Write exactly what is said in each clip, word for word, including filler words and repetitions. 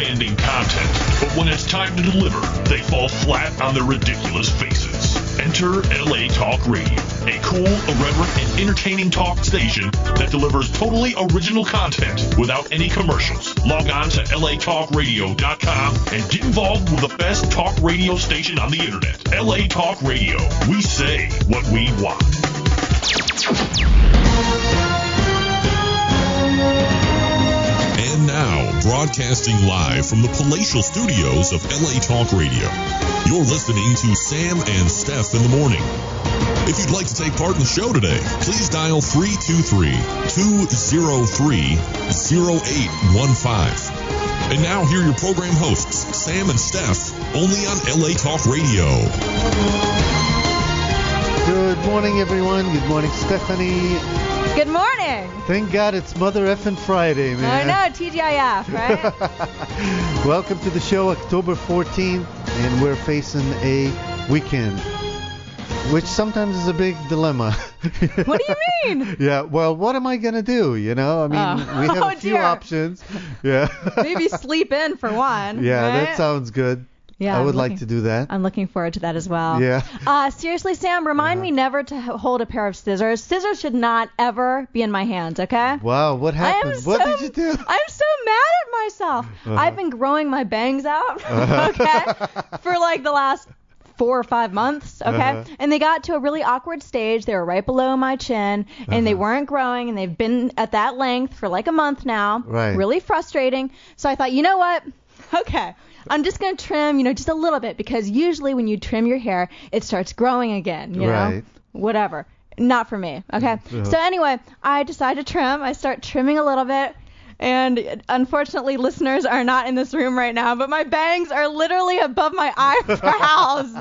outstanding content, but when it's time to deliver, they fall flat on their ridiculous faces. Enter L A Talk Radio, a cool, irreverent, and entertaining talk station that delivers totally original content without any commercials. Log on to L A talk radio dot com and get involved with the best talk radio station on the internet. L A Talk Radio. We say what we want. And now, broadcasting live from the palatial studios of L A Talk Radio, you're listening to Sam and Steph in the Morning. If you'd like to take part in the show today, please dial three two three, two zero three, zero eight one five. And now, here are your program hosts, Sam and Steph, only on L A Talk Radio. Good morning, everyone. Good morning, Stephanie. Good morning. Thank God it's Mother Effin' Friday, man. I know, T G I F, right? Welcome to the show, October fourteenth, and we're facing a weekend, which sometimes is a big dilemma. What do you mean? Yeah, well, what am I going to do, you know? I mean, oh. we have oh, a few dear. options. Yeah. Maybe sleep in for one. Yeah, right? that sounds good. Yeah, I would I'm like looking, to do that. I'm looking forward to that as well. Yeah. Uh, seriously, Sam, remind uh-huh. me never to h- hold a pair of scissors. Scissors should not ever be in my hands, okay? Wow, what happened? I am What so, did you do? I'm so mad at myself. Uh-huh. I've been growing my bangs out, Uh-huh. okay, for like the last four or five months, okay? Uh-huh. And they got to a really awkward stage. They were right below my chin, and Uh-huh. they weren't growing, and they've been at that length for like a month now. Right. Really frustrating. So I thought, you know what? Okay. I'm just going to trim, you know, just a little bit, because usually when you trim your hair, it starts growing again, you Right. know? Whatever. Not for me, okay? Uh-huh. So anyway, I decided to trim. I start trimming a little bit. And unfortunately, listeners are not in this room right now, but my bangs are literally above my eyebrows.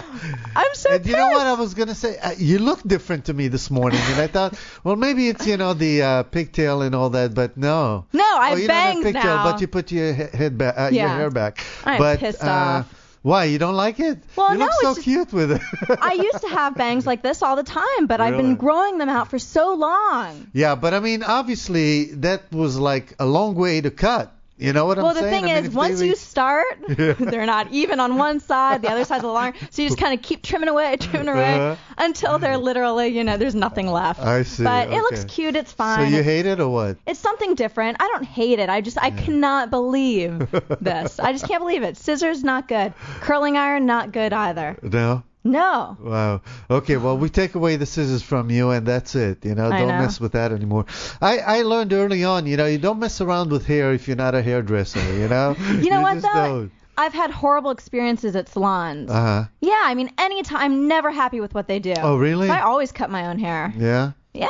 I'm so And pissed. you know what I was going to say? Uh, you look different to me this morning. And I thought, well, maybe it's, you know, the uh, pigtail and all that, but no. No, I oh, have you bangs don't have pigtail, now. but you put your he- head back, uh, Yeah. your hair back. I'm but, pissed uh, off. Why? You don't like it? Well, you no, look it's so just- cute with it. I used to have bangs like this all the time, but I've Really? been growing them out for so long. Yeah, but I mean, obviously, that was like a long way to cut. You know what Well, I'm the saying? thing I mean, is, if once they you re- start, Yeah. they're not even on one side. The other side's a little longer. So you just kind of keep trimming away, trimming away Uh-huh. until they're literally, you know, there's nothing left. I see, But it looks okay. cute. It's So fine. you hate it or what? It's something different. I don't hate it. I just, I cannot believe this. I just can't believe it. Scissors, not good. Curling iron, not good either. No? No. Wow. Okay, well, we take away the scissors from you, and that's it. You know, I don't know. mess with that anymore. I, I learned early on, you know, you don't mess around with hair if you're not a hairdresser, you know? You know what, just though? don't. I've had horrible experiences at salons. Uh-huh. Yeah, I mean, anytime, I'm never happy with what they do. Oh, really? I always cut my own hair. Yeah? Yeah.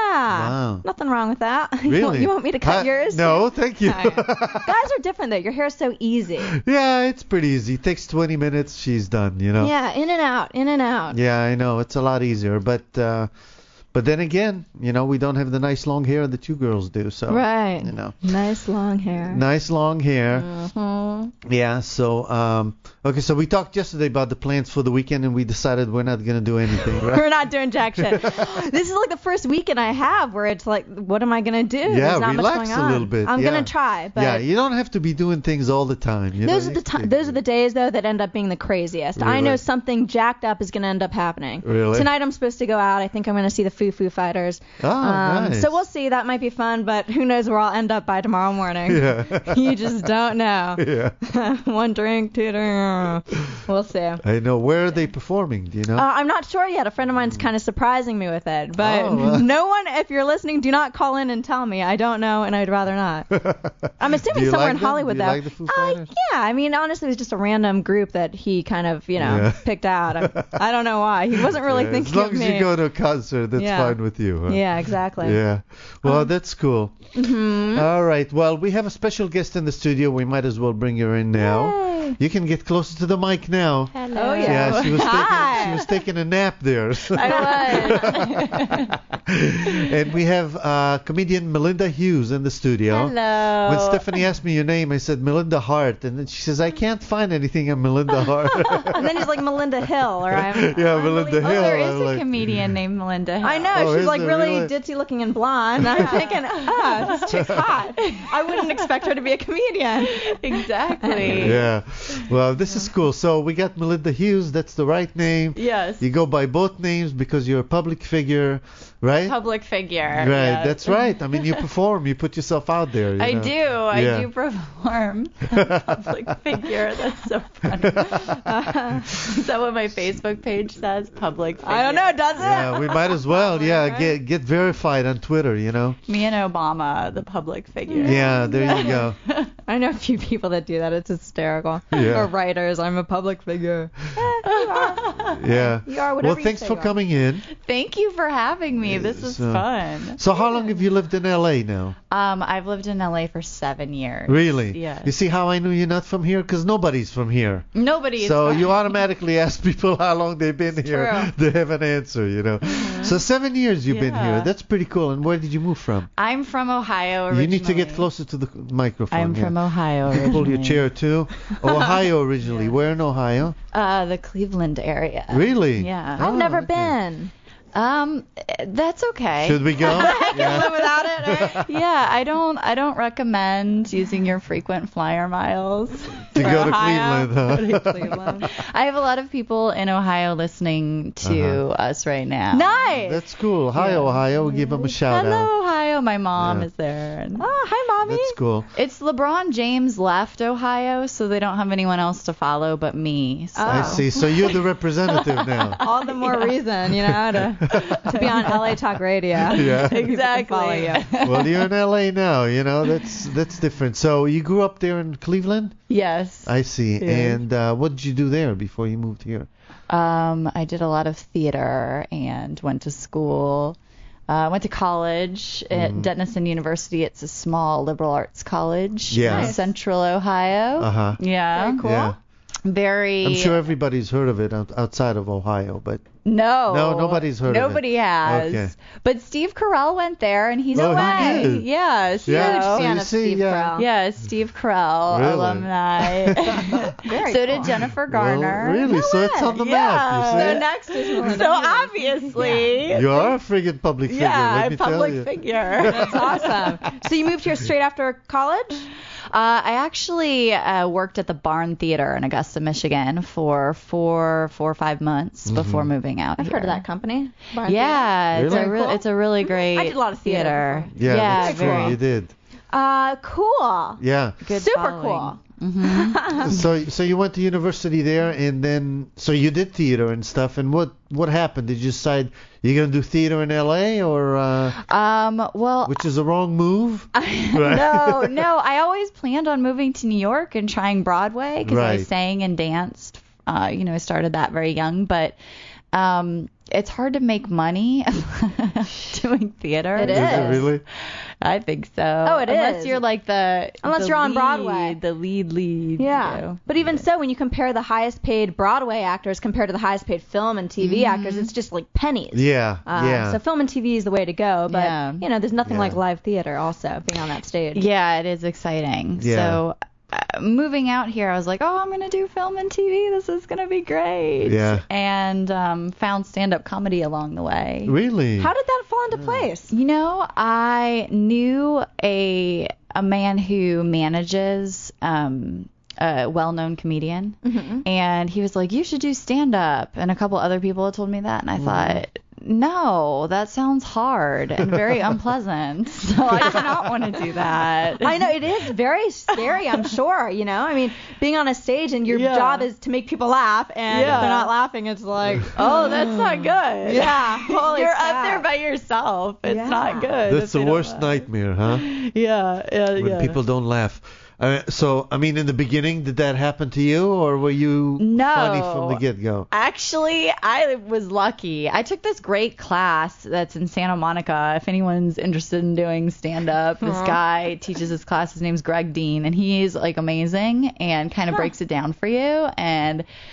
Wow. Nothing wrong with that. You want, Really? you want me to cut Uh, yours? No, thank you. All right. Guys are different, though. Your hair's so easy. Yeah, it's pretty easy. It takes twenty minutes, she's done, you know? Yeah, in and out, in and out. Yeah, I know. It's a lot easier. But uh, but then again, you know, we don't have the nice long hair that you girls do. So, Right. you know. Nice long hair. Nice long hair. hmm Yeah, so, um, okay, so we talked yesterday about the plans for the weekend, and we decided we're not going to do anything, right? We're not doing jack shit. This is like the first weekend I have where it's like, what am I going to do? Yeah, There's not relax much going a on. little bit, I'm yeah. going to try, but Yeah, you don't have to be doing things all the time. You those know, are the you ti- can- those are the days, though, that end up being the craziest. I Really? know something jacked up is going to end up happening. Really? Tonight I'm supposed to go out. I think I'm going to see the Foo Foo Fighters. Oh, um, nice. So we'll see. That might be fun, but who knows where I'll end up by tomorrow morning. Yeah. You just don't know. Yeah. One drink, two drink. We'll see. Uh, I know. Where are they performing? Do you know? I'm not sure yet. A friend of mine's kind of surprising me with it. But Oh, well. no one, if you're listening, do not call in and tell me. I don't know, and I'd rather not. I'm Do assuming you somewhere like in them? Hollywood, Do you though. like the Foo uh, Fighters? yeah, I mean, honestly, it was just a random group that he kind of, you know, Yeah. picked out. I, I don't know why. He wasn't really Yeah, thinking as long of as me. you go to a concert, that's Yeah. fine with you. Huh? Yeah, exactly. Yeah. Well, Um, that's cool. hmm All right. Well, we have a special guest in the studio. We might as well bring her in now. Yay. You can get closer to the mic now. Oh, yeah. Yeah, she was thinking, Hi. She was taking a nap there. I was. And we have uh, comedian Melinda Hughes in the studio. Hello. When Stephanie asked me your name, I said Melinda Hart, and then she says I can't find anything on Melinda Hart. And then she's like Melinda Hill, or I'm. Yeah, Melinda Oh, Hill. there I'm is a like, comedian named Melinda Hill. I know, Oh, she's is like there really, really? ditzy looking and blonde. And I'm thinking, ah, this chick's hot. I wouldn't expect her to be a comedian. Exactly. Yeah. Well, this is cool. So we got Melinda Hughes. That's the right name. Yes. You go by both names because you're a public figure, right? Public figure. Right. yes. That's right. I mean, you perform. You put yourself out there. You I know? do. I Yeah. do perform. Public figure. That's so funny. Uh, is that what my Facebook page says? Public figure. I don't know, does it? Yeah, we might as well. Yeah, Right. get get verified on Twitter. You know. Me and Obama, the public figure. Yeah. There you go. I know a few people that do that. It's hysterical. Yeah. Or writers. I'm a public figure. Eh, you are. Yeah. You are whatever Well, you thanks say for you are. coming in. Thank you for having me. This is So- fun. So how long have you lived in L A now? Um, I've lived in L A for seven years. Really? Yes. You see how I knew you're not from here? Because nobody's from here. Nobody is. So from- you automatically ask people how long they've been here. true. They have an answer, you know. So seven years you've been here. Yeah. That's pretty cool. And where did you move from? I'm from Ohio originally. You need to get closer to the microphone. I'm yeah. from Ohio originally. Pull your chair too. Ohio originally. Where in Ohio? Uh, the Cleveland area. Really? Yeah. I've Oh, never okay. been. Um, that's okay. Should we go? Live Yeah. without it, right? Yeah, I don't. I don't recommend using your frequent flyer miles To go to Ohio. Cleveland, huh? Go to Cleveland. I have a lot of people in Ohio listening to Uh-huh. us right now. Nice. That's cool. Hi, Yeah. Ohio. We'll give them a shout Hello, out. Ohio. My mom Yeah. is there. And Oh, hi, mommy. That's cool. it's LeBron James left Ohio, so they don't have anyone else to follow but me. So. I Oh. see. So you're the representative now. All the more reason, you know, to, to be on L A Talk Radio. Yeah. People can follow Exactly. you. Well, you're in L A now. You know that's that's different. So you grew up there in Cleveland. Yes. I see. Yeah. And uh, what did you do there before you moved here? Um, I did a lot of theater and went to school. I uh, went to college at Mhm. Denison University. It's a small liberal arts college Yeah. in Nice. Central Ohio. Uh-huh. Yeah. Very cool. Yeah. Very. I'm sure everybody's heard of it out- outside of Ohio, but No. No, nobody's heard of it. Nobody has. Okay. But Steve Carell went there, and he's Oh, he away. did? Yeah. So, Yeah, Huge so fan you of see, Steve yeah. Carell. Yeah, Steve Carell, Really? alumni. Very so cool. did Jennifer well, Garner. really? No so it's way. on the Yeah. map. So You see? next is Melinda So Hughes. obviously. You are a friggin' public figure. Yeah, let me public tell you. figure. That's awesome. So you moved here straight after college? Uh, I actually uh, worked at the Barn Theater in Augusta, Michigan for four, four or five months Mm-hmm. before moving out I've here. heard of that company. Barn Yeah, it's Really? a real, Cool. it's a really great. I did a lot of theater Yeah, that's very true. You did. Uh, cool. Yeah. good Super following. cool. Mhm. So so you went to university there, and then so you did theater and stuff. And what what happened? Did you decide you're gonna do theater in L A or uh, Um, well, which is a wrong move? Right. no, no. I always planned on moving to New York and trying Broadway because I Right. sang and danced. Uh, you know, I started that very young, but um, it's hard to make money doing theater. It Is it is. really? I think so. Oh, it Unless is. you're like the Unless the you're on lead- Broadway. the lead lead. Yeah. you know. But even so, when you compare the highest paid Broadway actors compared to the highest paid film and T V Mm-hmm. actors, it's just like pennies. Yeah. Uh, yeah. So film and T V is the way to go, but Yeah. you know, there's nothing Yeah. like live theater also being on that stage. Yeah, it is exciting. Yeah. So uh, moving out here, I was like, oh, I'm gonna do film and T V. This is gonna be great. Yeah. And um, found stand-up comedy along the way. Really? How did that fall into place? You know, I knew a a man who manages um, a well-known comedian, Mm-hmm. and he was like, "You should do stand-up." And a couple other people had told me that, and I thought, "No, that sounds hard and very unpleasant. So I do not want to do that." I know it is very scary, I'm sure, you know. I mean, being on a stage and your Yeah. job is to make people laugh, and if Yeah. they're not laughing, it's like, Oh, that's not good. yeah, holy You're crap. up there by yourself. It's Yeah. not good. if That's the they don't worst laugh. nightmare, huh? Yeah, yeah, When yeah. people don't laugh. Uh, so, I mean, in the beginning, did that happen to you, or were you No. funny from the get-go? Actually, I was lucky. I took this great class that's in Santa Monica. If anyone's interested in doing stand-up, this Aw. guy teaches this class. His name's Greg Dean, and he's like amazing and kind of breaks it down for you. And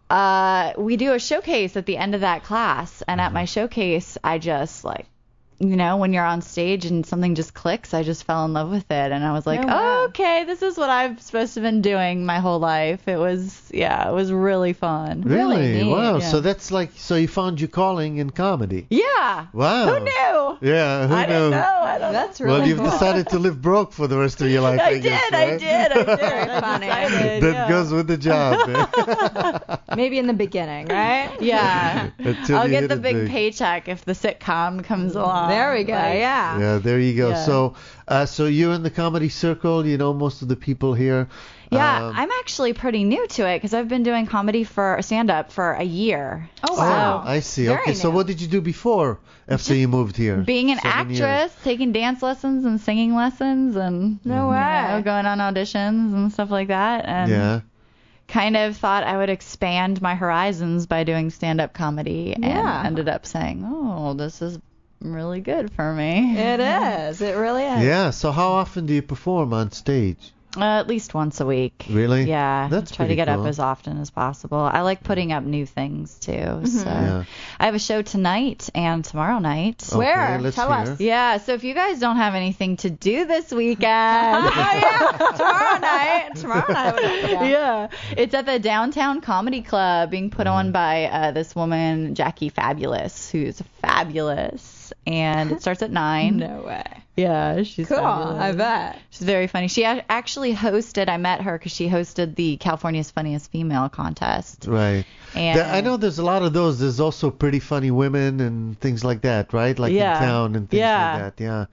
Uh, we do a showcase at the end of that class, and at my showcase, I just like, you know, when you're on stage and something just clicks, I just fell in love with it, and I was like, Oh, wow. oh, okay, this is what I've supposed to have been doing my whole life. It was, yeah, it was really fun. Really? Really neat, Wow. yeah. So that's like, so you found your calling in comedy. Yeah. Wow. Who knew? Yeah. Who I knew? didn't know. I don't That's really Well, you've cool. decided to live broke for the rest of your life. I, I guess, did, I right? did, I did. Very I funny. decided, That yeah. goes with the job. man. Maybe in the beginning, right? Yeah. Until I'll you get hit the it big big. paycheck if the sitcom comes along. There we go. Like, Yeah. Yeah, there you go. Yeah. So, uh, so you're in the comedy circle. You know most of the people here. Yeah, Um, I'm actually pretty new to it because I've been doing comedy for stand-up for a year. Oh, Oh, wow. I see. Very Okay, so new. what did you do before after you moved here? Being an Seven years. actress, taking dance lessons and singing lessons, and No you way. know, going on auditions and stuff like that. And Yeah. kind of thought I would expand my horizons by doing stand-up comedy, Yeah. and ended up saying, oh, this is really good for me. It is. It really is. Yeah. So how often do you perform on stage? Uh, at least once a week. Really? Yeah. That's try to pretty get cool. up as often as possible. I like putting up new things too. So Yeah. I have a show tonight and tomorrow night. Okay, Where? let's Tell hear. us. Yeah, so if you guys don't have anything to do this weekend, Oh, yeah. Tomorrow night. Tomorrow night. would- Yeah. yeah, it's at the Downtown Comedy Club, being put on by uh, this woman, Jackie Fabulous, who's fabulous, and it starts at nine. No way. Yeah, she's Cool. fabulous. I bet. She's very funny. She a- actually hosted. I met her because she hosted the California's Funniest Female contest. Right. And There- I know there's a lot of those. There's also pretty funny women and things like that, right? Like Yeah. in town and things Yeah. like that. Yeah.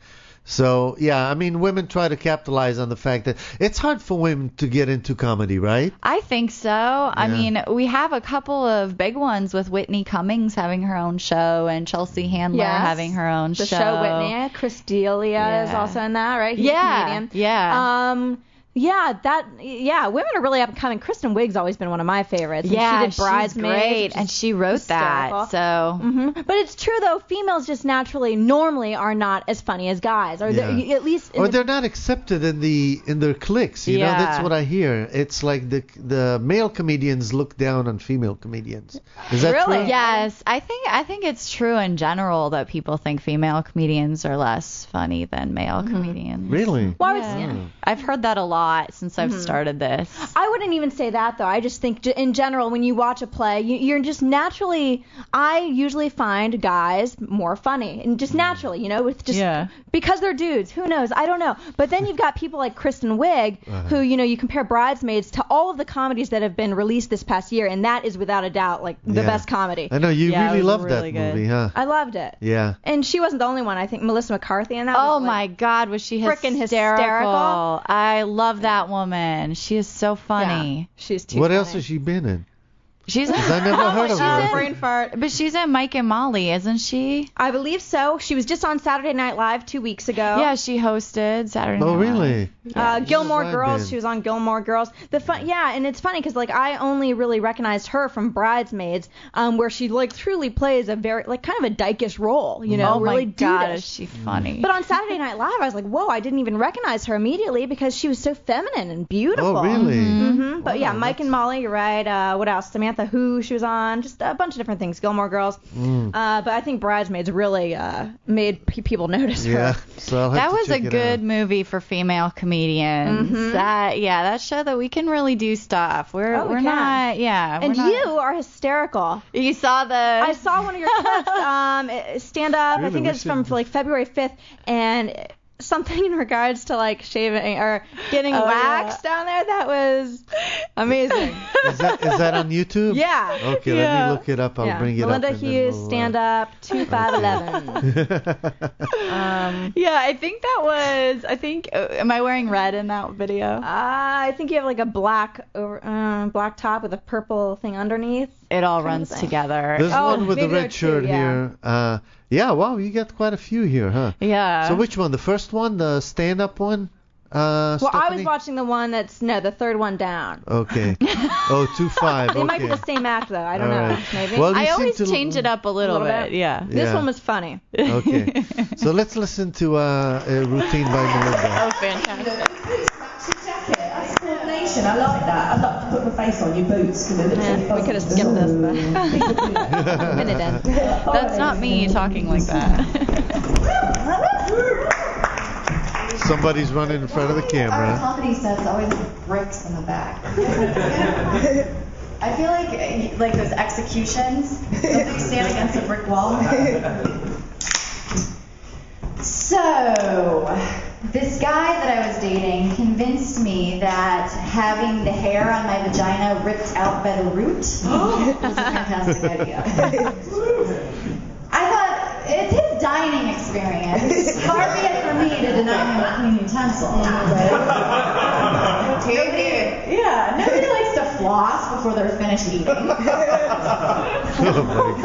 So yeah, I mean, women try to capitalize on the fact that it's hard for women to get into comedy, right? I think so. I Yeah. mean, we have a couple of big ones with Whitney Cummings having her own show and Chelsea Handler Yes. having her own The show. show Whitney. Chris D'Elia is Yeah. also in that, right? He's Yeah, a comedian. yeah. Um. Yeah, that. Yeah, women are really up and coming. Kristen Wiig's always been one of my favorites. And Yeah, she did she's Bridesmaids, great, which and is she wrote hysterical. that. So hmm But it's true though, females just naturally, normally, are not as funny as guys, or they're- Yeah. at least. In Or the, they're not accepted in the in their cliques. You know, Yeah. that's what I hear. It's like the the male comedians look down on female comedians. Is that Really? true? yes, I think I think it's true in general that people think female comedians are less funny than male comedians. Really? well, I would- Yeah. I've heard that a lot since I've started this. I wouldn't even say that though. I just think j- in general, when you watch a play, you, you're just naturally. I usually find guys more funny, and just naturally, you know, with just Yeah. because they're dudes. Who knows? I don't know. But then you've got people like Kristen Wiig, who you know you compare Bridesmaids to all of the comedies that have been released this past year, and that is without a doubt like the Yeah. best comedy. I know you Yeah, it really was loved really that good. movie, huh? I loved it. Yeah. And she wasn't the only one. I think Melissa McCarthy and that. Oh was, like, my God, was she frickin' hysterical? hysterical. I love that woman. She is so funny. Yeah, she's too What funny. else has she been in? She's Because I never heard of She's a her. brain fart. but she's in Mike and Molly, isn't she? I believe so. She was just on Saturday Night Live two weeks ago. Yeah, she hosted Saturday Oh, Night Live. really? Uh, Gilmore Right Girls. then. She was on Gilmore Girls. The fun, yeah, and it's funny because like I only really recognized her from Bridesmaids, um, where she like truly plays a very like kind of a dykish role, you know, Oh really my God, dudish. is she funny? But on Saturday Night Live, I was like, whoa, I didn't even recognize her immediately because she was so feminine and beautiful. Oh, really? hmm But yeah, Wow, Mike and Molly, you're right. Uh, what else? Samantha Who, she was on. Just a bunch of different things. Gilmore Girls. Mm. Uh, but I think Bridesmaids really uh, made pe- people notice Yeah. her. So I'll have that to was a check it good out. movie for female comedians. Mhm. That yeah, that show that we can really do stuff. We're Oh, we we're can. not yeah. And we're not- you are hysterical. you saw the I saw one of your clips, um, stand up. I Really? think We it's from should- like February fifth, and something in regards to like shaving or getting Oh, waxed down there. That was amazing. Is that is that on YouTube? Yeah. Okay, let Yeah. me look it up. I'll yeah. bring it Melinda up. and then Hughes, we'll, uh, stand up, two five eleven. Um, Yeah, I think that was. I think. Uh, am I wearing red in that video? uh, I think you have like a black over, uh, black top with a purple thing underneath. It all kind of runs thing. together. There's Oh, one with the maybe there are red two, shirt yeah. here. Uh, yeah, wow, you got quite a few here, huh? Yeah. So which one? The first one, the stand-up one? Uh, Well, I was Stephanie? watching the one that's no, the third one down. Okay. Oh, two five. They okay. might be the same act though. I don't All know. right. Maybe. Well, you I seem always to- change it up a little, little bit. bit. Yeah. this Yeah. one was funny. Okay. So let's listen to uh, a routine by Melinda. Oh, fantastic. Jacket, that's coordination. I like that. I like to put put the face on your boots because it looks Yeah, so we fuzzy. could have skipped this. But Minute in. That's not me talking like that. Somebody's running in front of the Our camera. comedy sets always have bricks in the back. I feel like uh, like those executions, somebody stand against a brick wall. So, this guy that I was dating convinced me that having the hair on my vagina ripped out by the root was a fantastic idea. I thought, it's his dining experience. Far be it for me to deny him a clean utensil. Nobody, yeah, nobody likes to floss before they're finished eating. Oh my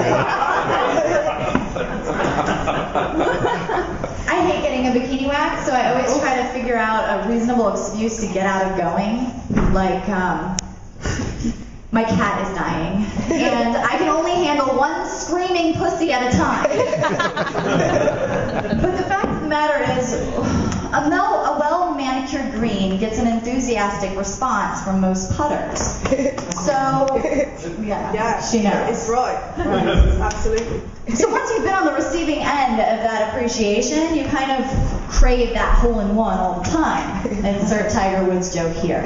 God. I hate getting a bikini wax, so I always try to figure out a reasonable excuse to get out of going. Like, um, my cat is dying, and I can only handle one screaming pussy at a time. But the fact of the matter is, a, mel- a well-manicured green gets an enthusiastic response from most putters. So, yeah, Yeah, she knows. It's right. Right. Absolutely. So once you've been on the receiving end of that appreciation, you kind of crave that hole-in-one all the time. Insert Tiger Woods joke here.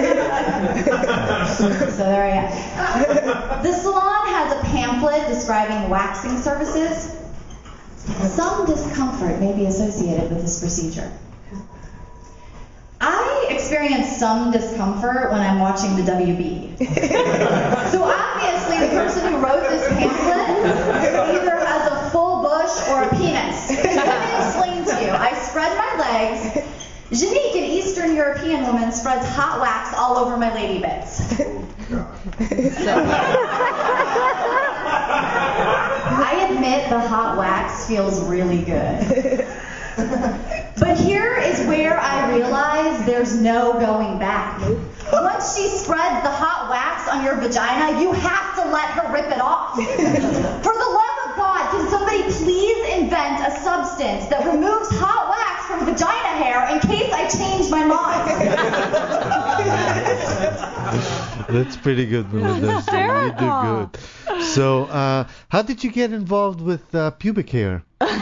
So there I am. The salon has a pamphlet describing waxing services. Some discomfort may be associated with this procedure. I experience some discomfort when I'm watching the W B. So obviously the person who wrote this pamphlet either has a full bush or a penis. Let me explain to you. I spread my legs. Janique, an Eastern European woman, spreads hot wax all over my lady bits. I admit the hot wax feels really good. But here is where I realize there's no going back. Once she spreads the hot wax on your vagina, you have to let her rip it off. For the love of God, can somebody please invent a substance that removes hot wax from vagina hair in case I change my mind? That's pretty good, Melinda. You do good. So, uh, how did you get involved with uh, pubic hair?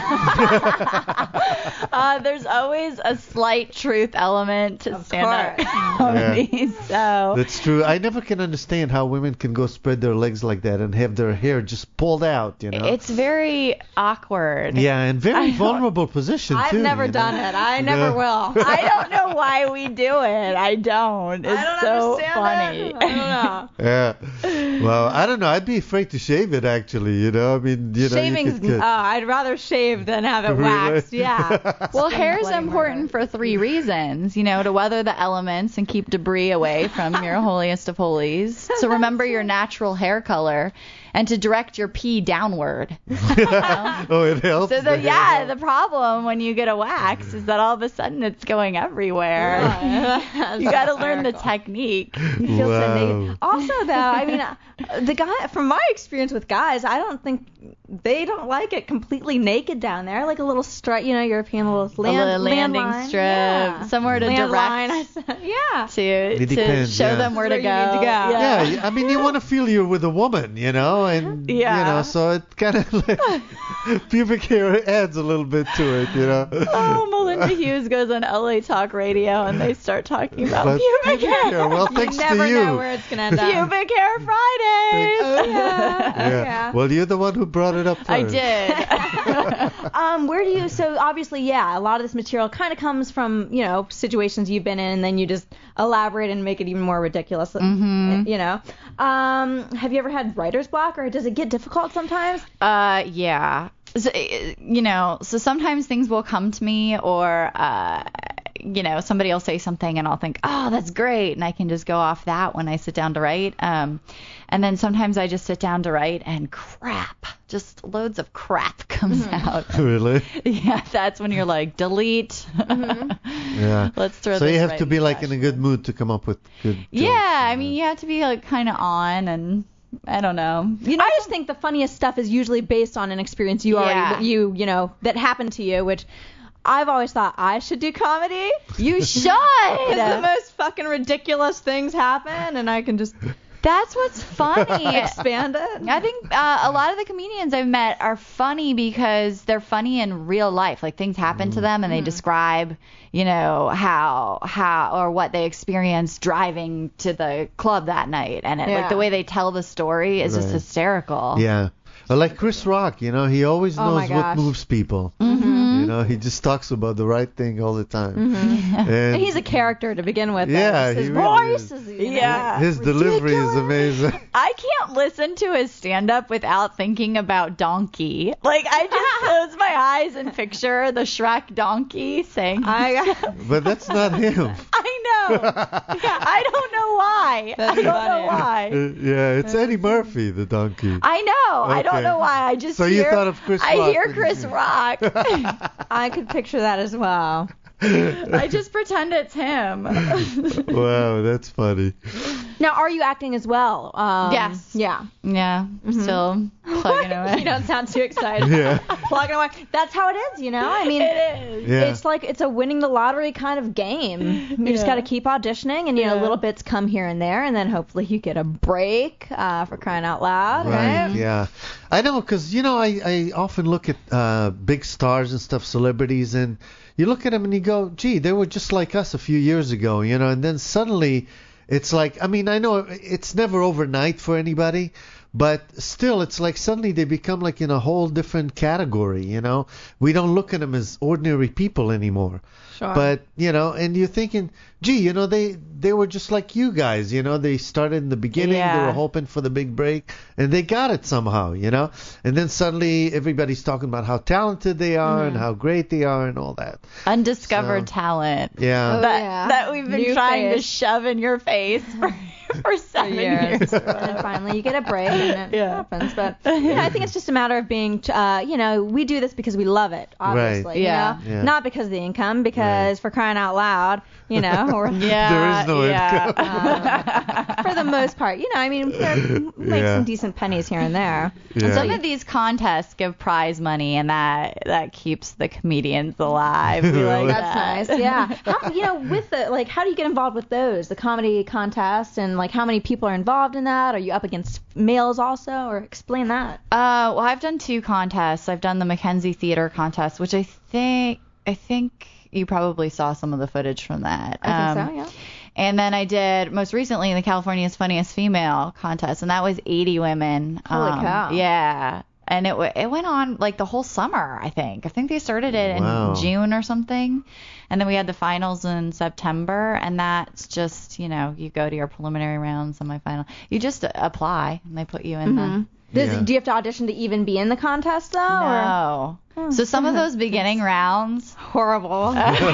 uh, there's always a slight truth element to Of stand course. up comedy. So That's true. I never can understand how women can go spread their legs like that and have their hair just pulled out, you know? it's very awkward. Yeah, and very I don't- vulnerable position, I've too. never you know? done it. I never No. will. I don't know why we do it. I don't. It's I don't so understand funny. it. I don't know. Yeah. Well, I don't know. I'd be afraid to shave it, actually, you know? I mean, you know, Shaving's, you could... uh, I'd rather shave than have it Really? waxed. Yeah. Well, hair is bloody important for three reasons, you know, to weather the elements and keep debris away from your holiest of holies. So remember your natural hair color and to direct your pee downward. Oh, it helps. So the, the yeah, hair. the problem when you get a wax is that all of a sudden it's going everywhere. You got to learn the technique. You feel so Wow. naked. Also, though, I mean, uh, the guy from my experience with guys, I don't think they don't like it completely naked down there, like a little strut, you know, European little land, a little landing landline. strip, Yeah. somewhere to Landline, I direct said, yeah. to It to depends, show yeah. them where, Where to you go. need to go. Yeah, y- I mean, you want to feel you're with a woman, you know, and Yeah. you know, so it kind of like pubic hair adds a little bit to it, you know. Oh, Melinda Hughes goes on L A Talk Radio and they start talking about But pubic pubic hair. hair, well, You thanks never to you. know where it's going to end up. Pubic hair Fridays. Yeah. yeah. Well, you're the one who brought it up first. I did. Um, where do you, so obviously, yeah, a lot of this material kind of comes from, you know, situations you've been in, and then you just elaborate and make it even more ridiculous, Mhm. you know. Um, have you ever had writer's block, or does it get difficult sometimes? Uh, yeah. So, uh, you know, so sometimes things will come to me, or uh, you know, somebody will say something and I'll think, oh, that's great, and I can just go off that when I sit down to write. Um, and then sometimes I just sit down to write and crap, just loads of crap comes out. Really? Yeah, that's when you're like, delete. Yeah. Let's throw So this you have right to in be the like trash. in a good mood to come up with good jokes. Yeah, I mean, you have to be like kind of on, and I don't know. You know, I just think the funniest stuff is usually based on an experience you Yeah. already, you, you know, that happened to you, which I've always thought I should do comedy. You should. Because the most fucking ridiculous things happen, and I can just That's what's funny. expand it. I think uh, a lot of the comedians I've met are funny because they're funny in real life. Like things happen to them and they describe, you know, how how or what they experienced driving to the club that night, and it, Yeah. like the way they tell the story is just Right. hysterical. Yeah. Or like Chris Rock, you know, he always Oh my knows what gosh. moves people. Mm-hmm. You know, he just talks about the right thing all the time. Mm-hmm. And And he's a character to begin with. Yeah, his he really voice is. is, you know, Yeah. his delivery is amazing. I can't listen to his stand-up without thinking about donkey. Like, I just close my eyes and picture the Shrek donkey saying, I, But that's not him. I know. I don't know why. That's I don't funny. know why. Uh, yeah, it's Eddie Murphy, the donkey. I know. I don't Okay. know why. I just So you hear, thought of Chris I Rock hear when you Chris see- Rock. I could picture that as well. I just pretend it's him. Wow, that's funny. Now, are you acting as well? Um, Yes. Yeah. Yeah, still plugging away. You don't sound too excited. Yeah. Plugging away. That's how it is, you know? I mean, It is. Yeah. it's like it's a winning the lottery kind of game. You just Yeah. got to keep auditioning, and, you know, Yeah. little bits come here and there, and then hopefully you get a break uh, for crying out loud, Right, right? yeah. I know, because, you know, I, I often look at uh, big stars and stuff, celebrities, and you look at them and you go, gee, they were just like us a few years ago, you know, and then suddenly it's like, I mean, I know it's never overnight for anybody, but still, it's like suddenly they become like in a whole different category, you know. We don't look at them as ordinary people anymore. Sure. But, you know, and you're thinking, gee, you know, they they were just like you guys, you know. They started in the beginning. They Yeah. were hoping for the big break, and they got it somehow, you know. And then suddenly everybody's talking about how talented they are and how great they are and all that. Undiscovered So- talent. Yeah. Oh, that, yeah. that we've been New trying to face. shove in your face for, for seven years. and finally you get a break, and it Yeah. happens. But you know, I think it's just a matter of being, uh, you know, we do this because we love it, obviously. Right. You Yeah. know? Yeah. Not because of the income, because for crying out loud, you know, we're, Yeah, There is no yeah. uh, for the most part, you know, I mean, we make Yeah. some decent pennies here and there. Yeah. Some of these contests give prize money, and that that keeps the comedians alive. We like Really? That's that. nice. Yeah. How, you know, with the like, how do you get involved with those, the comedy contest, and like, how many people are involved in that? Are you up against males also, or explain that? Uh, well, I've done two contests. I've done the Mackenzie Theater contest, which I think I think you probably saw some of the footage from that. I think Um, so. Yeah. And then I did most recently the California's Funniest Female contest, and that was eighty women. Holy Um, cow. Yeah. And it w- it went on like the whole summer, I think. I think they started it Wow. in June or something. And then we had the finals in September, and that's just, you know, you go to your preliminary round, semifinal. You just apply, and they put you in Mm-hmm. Does, Yeah. Do you have to audition to even be in the contest though? the. Or? No. So some of those beginning rounds Horrible. are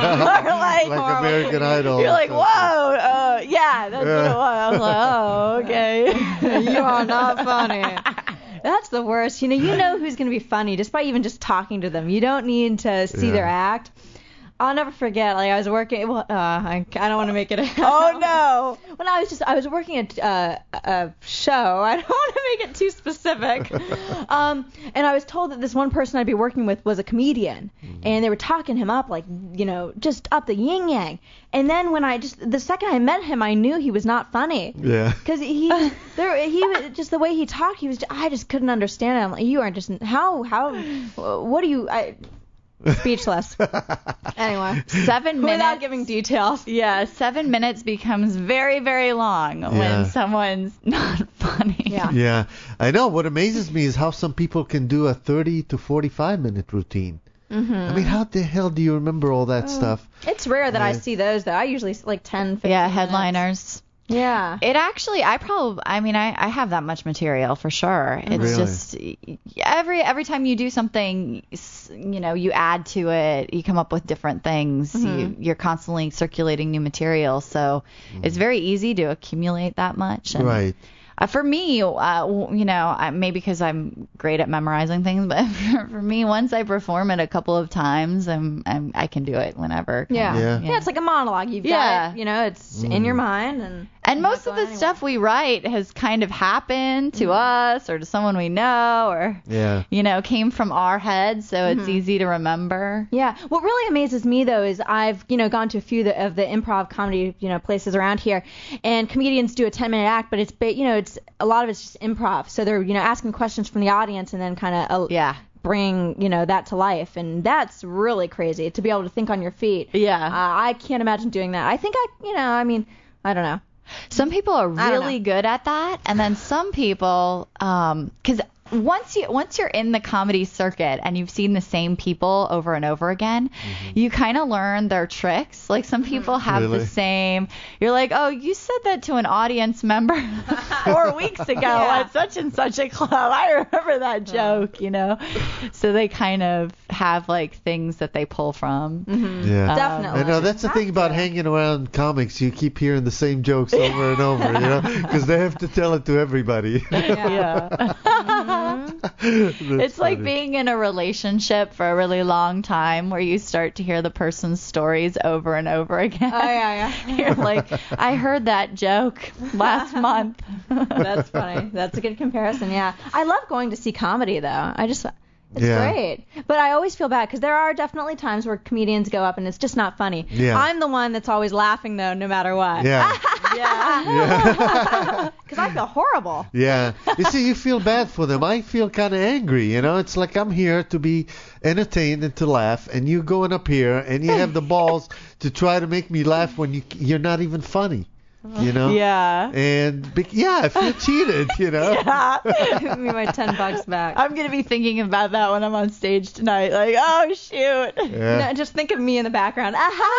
like, Like American Idol. You're like, whoa, uh, yeah, that's what it was. I was like, oh, okay. You are not funny. That's the worst. You know, you know who's going to be funny just by even just talking to them. You don't need to see Yeah. their act. I'll never forget. Like I was working. Well, uh, I, I don't want to make it. Oh no. When I was just, I was working at uh, a show. I don't want to make it too specific. um, and I was told that this one person I'd be working with was a comedian, and they were talking him up, like, you know, just up the yin yang. And then when I just, the second I met him, I knew he was not funny. Yeah. Because he, there, he was just the way he talked. He was, I just couldn't understand it. I'm like, you aren't just how, how, what do you, I, speechless. Anyway, Seven minutes. without giving details. Yeah, seven minutes becomes very, very long Yeah. when someone's not funny. Yeah. Yeah. I know. What amazes me is how some people can do a thirty to forty-five minute routine. Mm-hmm. I mean, how the hell do you remember all that stuff? It's rare that I Yeah. see those though. I usually see like ten, fifteen Yeah, minutes. headliners. Yeah. It actually, I probably, I mean, I, I have that much material for sure. It's Really? just every every time you do something, s- you know, you add to it, you come up with different things. You, you're constantly circulating new material, so it's very easy to accumulate that much. And, Right. Uh, for me, uh, w- you know, I, maybe because I'm great at memorizing things, but for, for me, once I perform it a couple of times, I'm, I'm I can do it whenever. Yeah. Yeah. yeah. It's like a monologue. You've Yeah. got it, you know, it's in your mind and And most of the anywhere. stuff we write has kind of happened to Mm-hmm. us or to someone we know or, Yeah. you know, came from our heads, so it's easy to remember. Yeah. What really amazes me though is I've you know gone to a few of the, of the improv comedy you know places around here, and comedians do a ten minute act, but it's ba- you know it's a lot of it's just improv. So they're you know asking questions from the audience and then kind of uh, Yeah. bring you know that to life, and that's really crazy to be able to think on your feet. Yeah. Uh, I can't imagine doing that. I think I you know I mean I don't know. Some people are I don't really know. good at that, and then some people, um, because once you once you're in the comedy circuit and you've seen the same people over and over again, you kind of learn their tricks. Like some people have Really? the same. You're like, oh, you said that to an audience member four weeks ago Yeah. at such and such a club. I remember that joke, you know. So they kind of have like things that they pull from. Yeah. Definitely. I know that's the thing about hanging around comics. You keep hearing the same jokes over and over, you know, because they have to tell it to everybody. Yeah. It's like being in a relationship for a really long time where you start to hear the person's stories over and over again. Oh yeah yeah. You're like, I heard that joke last month. That's funny. That's a good comparison. Yeah. I love going to see comedy though. I just it's Yeah. great. But I always feel bad because there are definitely times where comedians go up and it's just not funny. Yeah. I'm the one that's always laughing though, no matter what. Yeah. Yeah. Because I feel horrible. Yeah. You see, you feel bad for them. I feel kind of angry, you know. It's like I'm here to be entertained and to laugh, and you going up here and you have the balls to try to make me laugh when you you're not even funny, you know. Yeah. And be- yeah, I feel cheated, you know. Give me my ten bucks back. I'm going to be thinking about that when I'm on stage tonight. Like, oh, shoot. Yeah. No, just think of me in the background.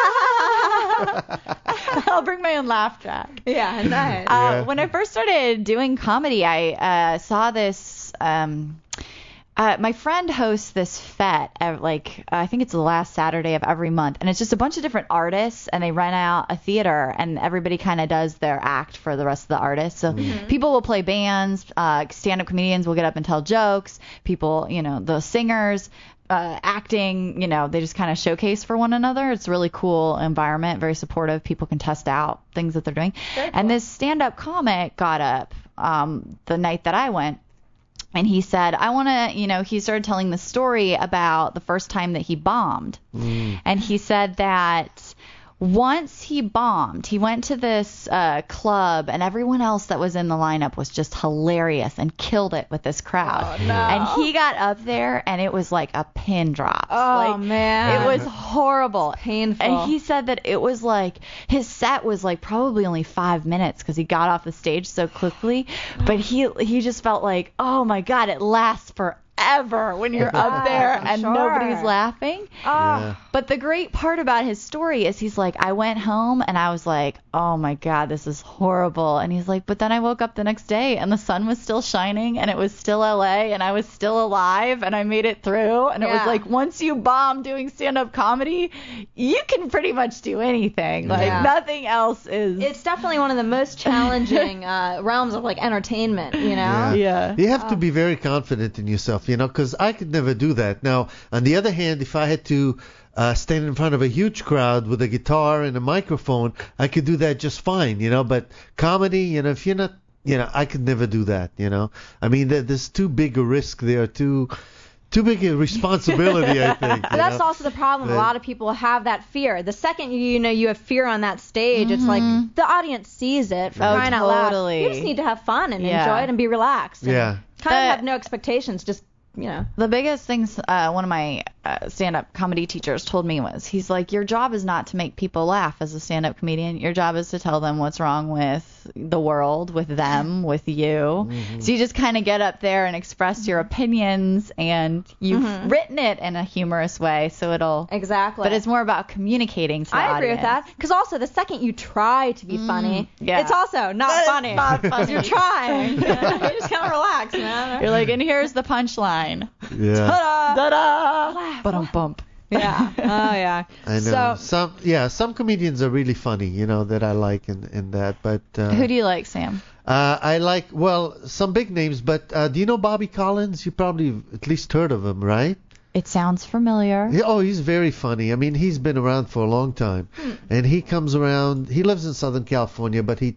I'll bring my own laugh track. Yeah, nice. Uh, Yeah. When I first started doing comedy, I uh, saw this. Um, uh, my friend hosts this fete, uh, like I think it's the last Saturday of every month, and it's just a bunch of different artists, and they rent out a theater, and everybody kind of does their act for the rest of the artists. So people will play bands, uh, stand-up comedians will get up and tell jokes. People, you know, the singers. Uh, acting, you know, they just kind of showcase for one another. It's a really cool environment, very supportive. People can test out things that they're doing. And this stand-up comic got up um, the night that I went, and he said, I want to, you know, he started telling the story about the first time that he bombed. And he said that once he bombed, he went to this uh, club, and everyone else that was in the lineup was just hilarious and killed it with this crowd. Oh, no. And he got up there, and it was like a pin drop. Oh, like, man. It was horrible. Painful. And he said that it was like, his set was like probably only five minutes because he got off the stage so quickly. But he he just felt like, oh my God, it lasts forever when you're up there I'm and sure. nobody's laughing. Yeah. But the great part about his story is he's like, I went home and I was like, oh my God, this is horrible. And he's like, but then I woke up the next day and the sun was still shining and it was still L A and I was still alive and I made it through. And it was Yeah. like, once you bomb doing stand-up comedy, you can pretty much do anything. Like Yeah. nothing else is. It's definitely one of the most challenging uh, realms of like entertainment, you know? Yeah. Yeah. You have to be very confident in yourself, you know, because I could never do that. Now, on the other hand, if I had to uh, stand in front of a huge crowd with a guitar and a microphone, I could do that just fine, you know. But comedy, you know, if you're not, you know, I could never do that, you know. I mean, there, there's too big a risk there, too, too big a responsibility, I think. But you that's know? also the problem. A But- lot of people have that fear. The second you, you know you have fear on that stage, it's like the audience sees it for Oh, crying out loud. totally. You just need to have fun and Yeah. enjoy it and be relaxed. And Yeah. Kind of But- have no expectations. Just you know. The biggest things uh, one of my uh, stand-up comedy teachers told me was, he's like, your job is not to make people laugh as a stand-up comedian. Your job is to tell them what's wrong with the world, with them, with you. So you just kind of get up there and express your opinions, and you've written it in a humorous way, so it'll. Exactly. But it's more about communicating to the I agree with audience. that. Because also, the second you try to be funny, yeah. it's also not It's funny. not 'Cause funny. You're trying. you just kind of relax, man. You're like, and here's the punchline. Yeah. Ta-da! Da-da! Ba-dum bump. Yeah. Oh, yeah. I know. So, some, yeah, some comedians are really funny, you know, that I like and, and that. But uh, Who do you like, Sam? uh, I like, well, some big names. But uh, do you know Bobby Collins? You probably at least heard of him, right? It sounds familiar. Yeah, oh, he's very funny. I mean, he's been around for a long time, Hmm. and he comes around. He lives in Southern California, but he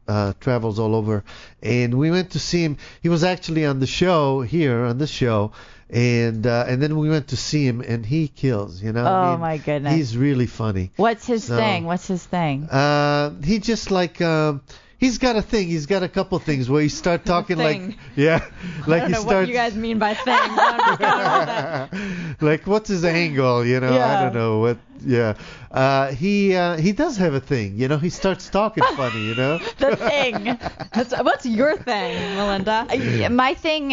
uh, travels all over, and we went to see him. He was actually on the show here on the show, and uh, and then we went to see him, and he kills. You know. Oh I mean, my goodness. He's really funny. What's his So- thing? What's his thing? Uh, he just like um, he's got a thing. He's got a couple things where you start talking like thing. yeah, like I don't he know starts what you guys mean by thing. but I'm just going with it. like what's his angle? You know, I Yeah. don't know what. Yeah, uh, he uh, he does have a thing. You know, he starts talking funny. You know. The thing. That's, what's your thing, Melinda? Uh, my thing